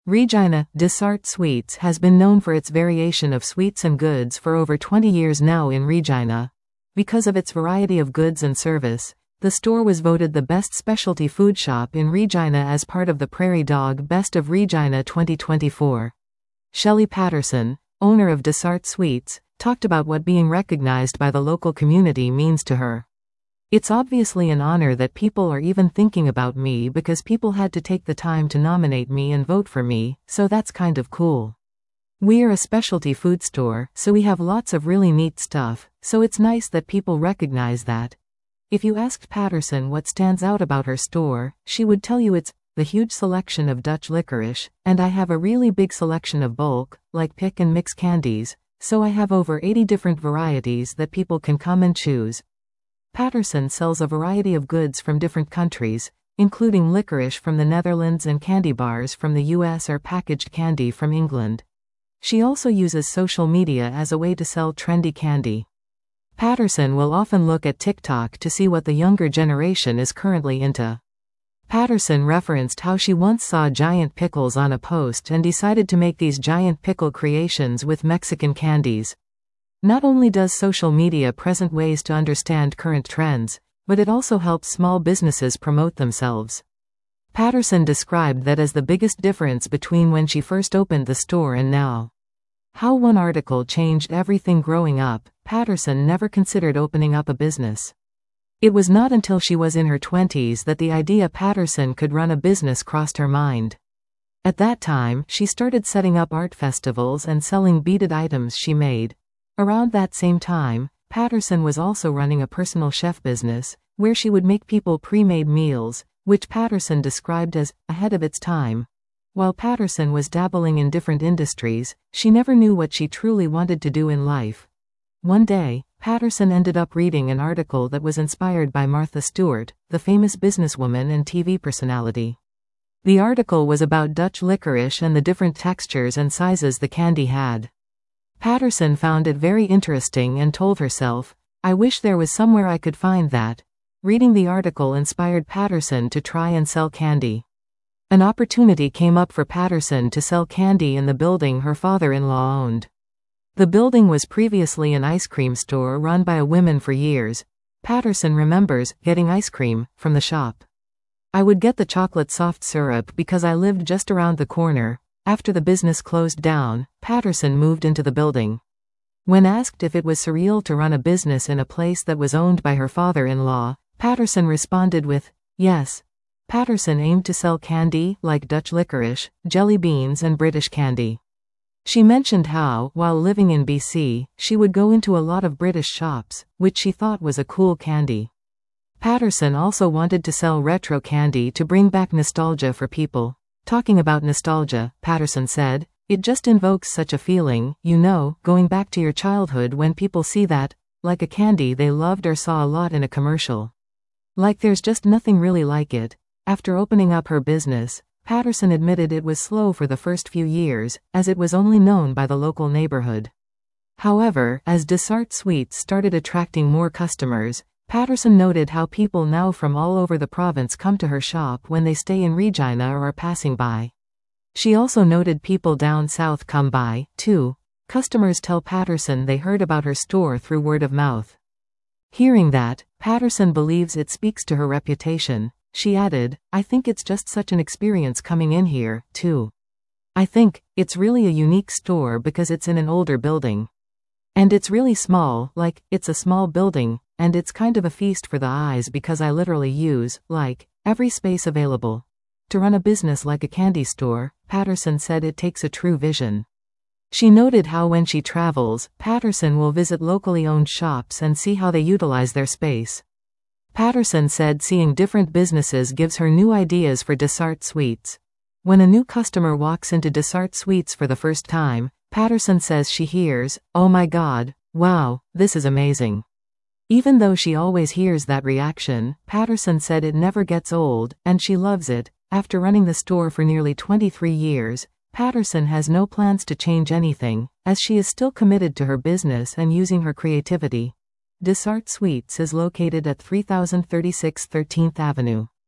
Regina Dessart Sweets has been known for its variation of sweets and goods for over 20 years now in Regina. Because of its variety of goods and service, the store was voted the best specialty food shop in Regina as part of the Prairie Dog Best of Regina 2024. Shelley Patterson, owner of Dessart Sweets, talked about what being recognized by the local community means to her. It's obviously an honor that people are even thinking about me because people had to take the time to nominate me and vote for me, so that's kind of cool. We're a specialty food store, so we have lots of really neat stuff, so it's nice that people recognize that. If you asked Patterson what stands out about her store, she would tell you it's the huge selection of Dutch licorice, and I have a really big selection of bulk, like pick and mix candies, so I have over 80 different varieties that people can come and choose. Patterson sells a variety of goods from different countries, including licorice from the Netherlands and candy bars from the US or packaged candy from England. She also uses social media as a way to sell trendy candy. Patterson will often look at TikTok to see what the younger generation is currently into. Patterson referenced how she once saw giant pickles on a post and decided to make these giant pickle creations with Mexican candies. Not only does social media present ways to understand current trends, but it also helps small businesses promote themselves. Patterson described that as the biggest difference between when she first opened the store and now. How one article changed everything growing up. Patterson never considered opening up a business. It was not until she was in her 20s that the idea Patterson could run a business crossed her mind. At that time, she started setting up art festivals and selling beaded items she made. Around that same time, Patterson was also running a personal chef business, where she would make people pre-made meals, which Patterson described as ahead of its time. While Patterson was dabbling in different industries, she never knew what she truly wanted to do in life. One day, Patterson ended up reading an article that was inspired by Martha Stewart, the famous businesswoman and TV personality. The article was about Dutch licorice and the different textures and sizes the candy had. Patterson found it very interesting and told herself, "I wish there was somewhere I could find that." Reading the article inspired Patterson to try and sell candy. An opportunity came up for Patterson to sell candy in the building her father-in-law owned. The building was previously an ice cream store run by a woman for years. Patterson remembers getting ice cream from the shop. "I would get the chocolate soft syrup because I lived just around the corner." After the business closed down, Patterson moved into the building. When asked if it was surreal to run a business in a place that was owned by her father-in-law, Patterson responded with, "Yes." Patterson aimed to sell candy like Dutch licorice, jelly beans and British candy. She mentioned how, while living in BC, she would go into a lot of British shops, which she thought was a cool candy. Patterson also wanted to sell retro candy to bring back nostalgia for people. Talking about nostalgia, Patterson said, "It just invokes such a feeling, going back to your childhood when people see that, like a candy they loved or saw a lot in a commercial. Like there's just nothing really like it." After opening up her business, Patterson admitted it was slow for the first few years, as it was only known by the local neighborhood. However, as Dessart Sweets started attracting more customers, Patterson noted how people now from all over the province come to her shop when they stay in Regina or are passing by. She also noted people down south come by, too. Customers tell Patterson they heard about her store through word of mouth. Hearing that, Patterson believes it speaks to her reputation. She added, "I think it's just such an experience coming in here, too. I think it's really a unique store because it's in an older building. And it's really small, like, it's a small building, and it's kind of a feast for the eyes because I literally use, every space available. To run a business like a candy store," Patterson said, "it takes a true vision." She noted how when she travels, Patterson will visit locally owned shops and see how they utilize their space. Patterson said seeing different businesses gives her new ideas for Dessart Sweets. When a new customer walks into Dessart Sweets for the first time, Patterson says she hears, "Oh my God, wow, this is amazing." Even though she always hears that reaction, Patterson said it never gets old, and she loves it. After running the store for nearly 23 years, Patterson has no plans to change anything, as she is still committed to her business and using her creativity. Dessart Sweets is located at 3036 13th Avenue.